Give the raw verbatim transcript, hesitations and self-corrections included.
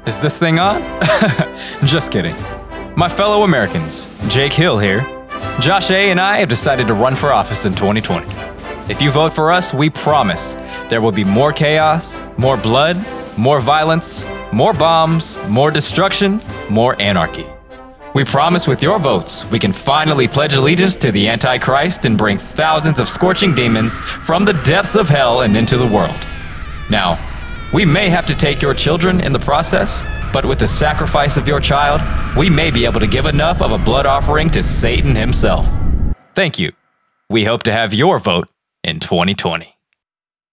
Is this thing on? Just kidding. My fellow Americans, Jake Hill here. Josh A. and I have decided to run for office in twenty twenty. If you vote for us, we promise there will be more chaos, more blood, more violence, more bombs, more destruction, more anarchy. We promise with your votes, we can finally pledge allegiance to the Antichrist and bring thousands of scorching demons from the depths of hell and into the world. Now, we may have to take your children in the process, but with the sacrifice of your child, we may be able to give enough of a blood offering to Satan himself. Thank you. We hope to have your vote in twenty twenty.